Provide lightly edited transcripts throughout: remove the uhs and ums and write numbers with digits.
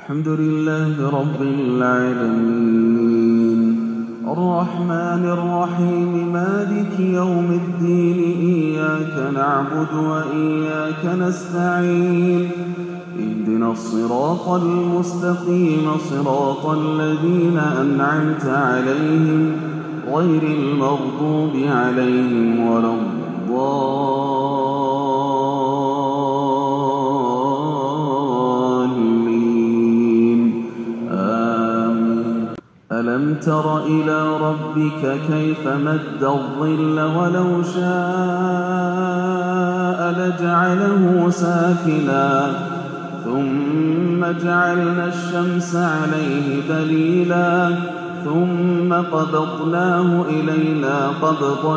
الحمد لله رب العالمين الرحمن الرحيم مالك يوم الدين إياك نعبد وإياك نستعين اهدنا الصراط المستقيم صراط الذين أنعمت عليهم غير المغضوب عليهم ولا الضالين آمين. ألم تر إلى ربك كيف مد الظل ولو شاء لجعله ساكنا ثم جعلنا الشمس عليه دليلا ثم قبضناه إلينا قبضا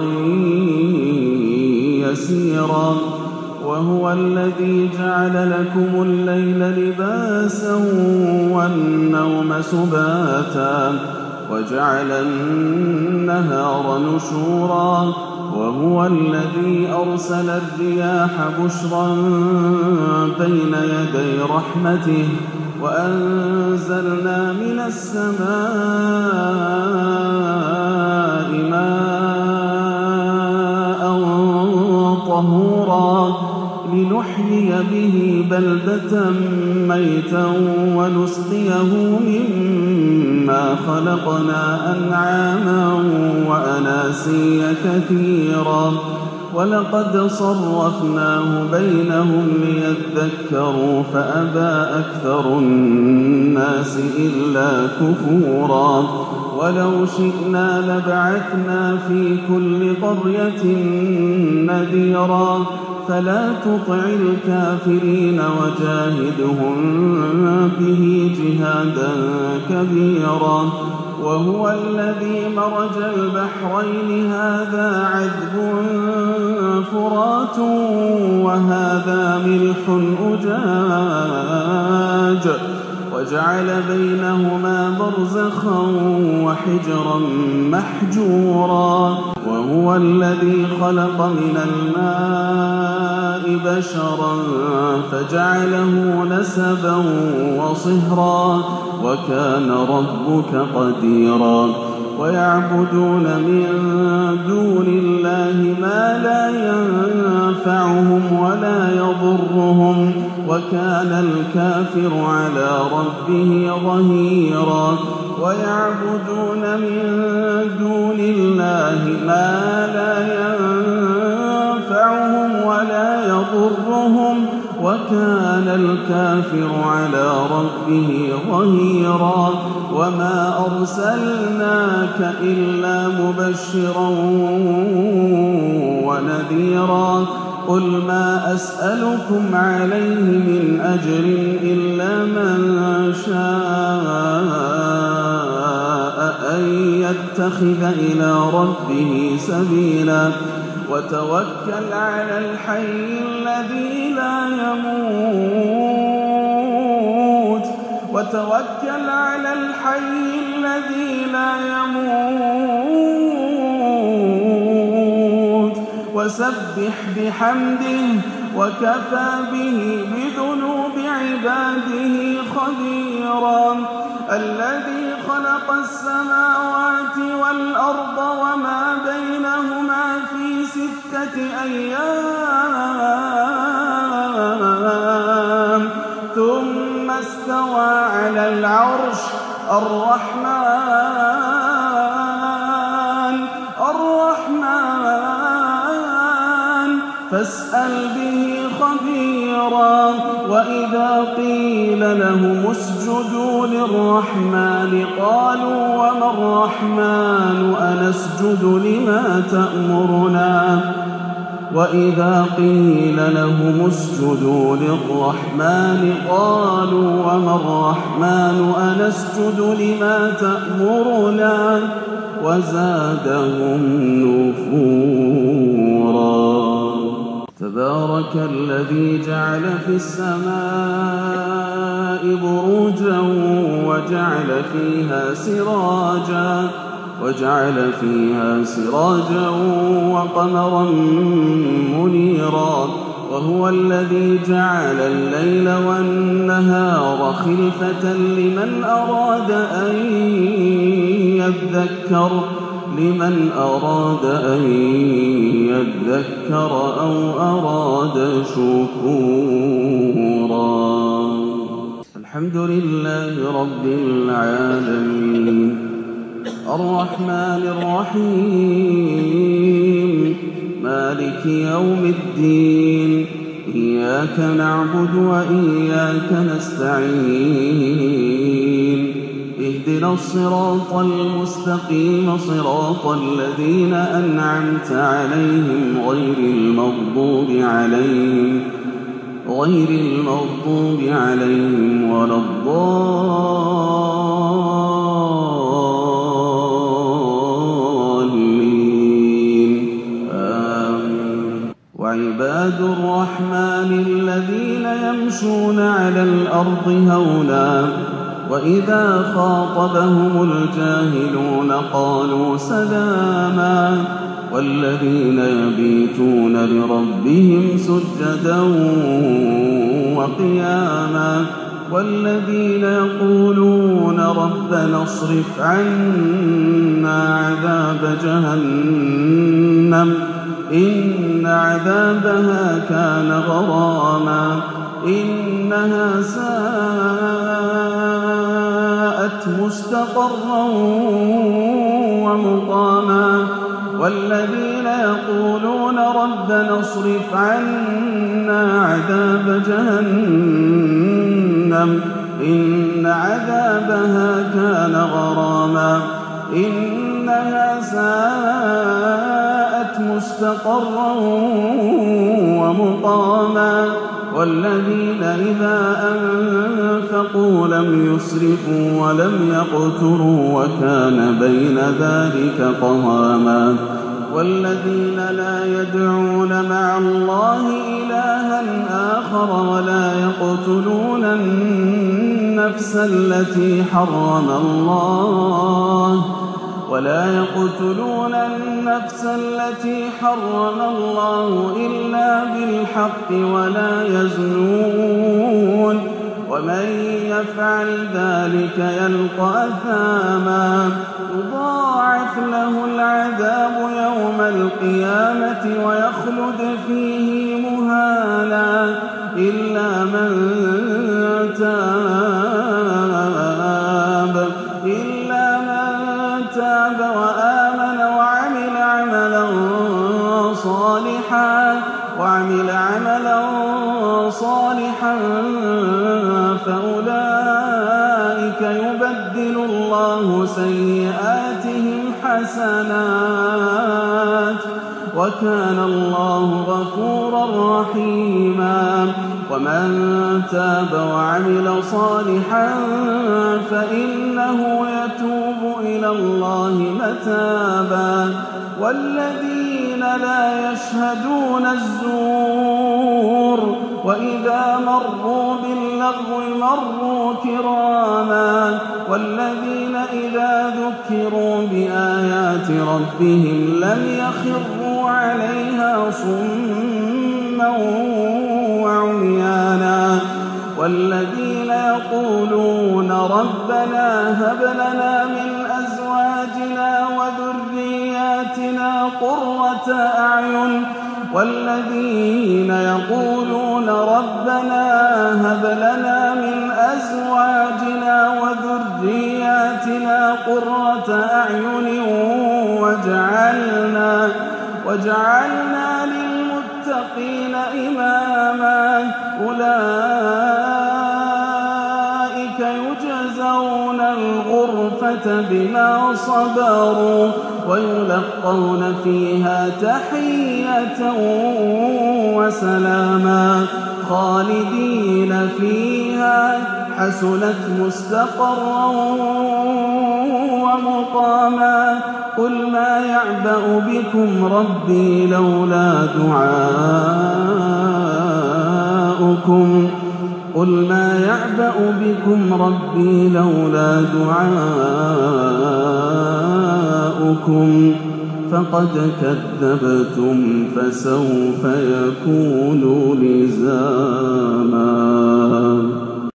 يسيرا وهو الذي جعل لكم الليل لباسا والنوم سباتا وجعل النهار نشورا وهو الذي أرسل الرياح بشرا بين يدي رحمته وأنزلنا من السماء ماء طهورا لنحيي به بلدة ميتا ونسقيه مما خلقنا أنعاما وأناسيا كثيرا ولقد صرفناه بينهم ليذكروا فأبى أكثر الناس إلا كفورا ولو شئنا لبعثنا في كل قرية نذيرا فلا تطع الكافرين وجاهدهم به جهادا كبيرا وهو الذي مرج البحرين هذا عذب فرات وهذا ملح أجاج وجعل بينهما برزخا وحجرا محجورا وهو الذي خلق من الماء بشرا فجعله نسبا وصهرا وكان ربك قديرا ويعبدون من دون الله ما لا ينفعهم ولا يضرهم وكان الكافر على ربه ظهيرا ويعبدون من دون الله ما لا ينفعهم ولا يضرهم وكان الكافر على ربه ظهيرا وما أرسلناك إلا مبشرا ونذيرا قل ما أسألكم عليه من أجر إلا من شاء أن يتخذ إلى ربه سبيلا وتوكل على الحي الذي لا يموت وتوكل على الحي الذي لا يموت وسبح بحمده وكفى به بذنوب عباده خبيرا الذي خلق السماوات والأرض وما بينهما في 6 أيام ثم استوى على العرش الرحمن فاسأل به خبيرا وإذا قيل لهم اسجدوا للرحمن قالوا وما الرحمن أنسجد لما تأمرنا وإذا قيل لهم اسجدوا للرحمن قالوا وما الرحمن أنسجد لما تأمرنا وزادهم نفورا تبارك الذي جعل في السماء بروجا وجعل فيها سراجا وقمرا منيرا وهو الذي جعل الليل والنهار وخلفة لمن أراد أن يذكر أو أراد شكورا. الحمد لله رب العالمين الرحمن الرحيم مالك يوم الدين إياك نعبد وإياك نستعين اهدنا الصراط المستقيم صراط الذين أنعمت عليهم غير المغضوب عليهم ولا الضالين آمين. وعباد الرحمن الذين يمشون على الأرض هونا وإذا خاطبهم الجاهلون قالوا سلاما والذين يبيتون لربهم سجدا وقياما والذين يقولون ربنا اصرف عنا عذاب جهنم إن عذابها كان غراما إنها ساءت مستقرا ومقاما والذين يقولون ربنا اصرف عنا عذاب جهنم إن عذابها كان غراما إنها ساءت مستقرا ومقاما والذين إذا أنفقوا لم يسرفوا ولم يقتروا وكان بين ذلك قواما والذين لا يدعون مع الله إلها آخر ولا يقتلون النفس التي حرم الله إلا بالحق ولا يزنون ومن يفعل ذلك يلقى أثاما يضاعف له العذاب يوم القيامة ويخلد فيه مهانا إلا من تاب وآمن وعمل عملا صالحا فأولئك يبدل الله سيئاتهم حسنات وكان الله غفورا رحيما ومن تاب وعمل صالحا فإنه يتوب إلى الله متابا والذين لا يشهدون الزور وإذا مروا باللغو مروا كراما والذين إذا ذكروا بآيات ربهم لم يخروا عليها صما وعميانا والذين يقولون ربنا هب لنا من أزواجنا وذرياتنا قرة أعين والذين يقولون ربنا هب لنا من أزواجنا وذرياتنا قرة أعين وجعلنا للمتقين إماما أولئك يجزون الغرفة بما صبروا ويلقون فيها تحية وسلاما خالدين فيها حسنت مستقرا ومقاما قل ما يعبأ بكم ربي لولا دعاؤكم فقد كذبتم فسوف يكون لزاما.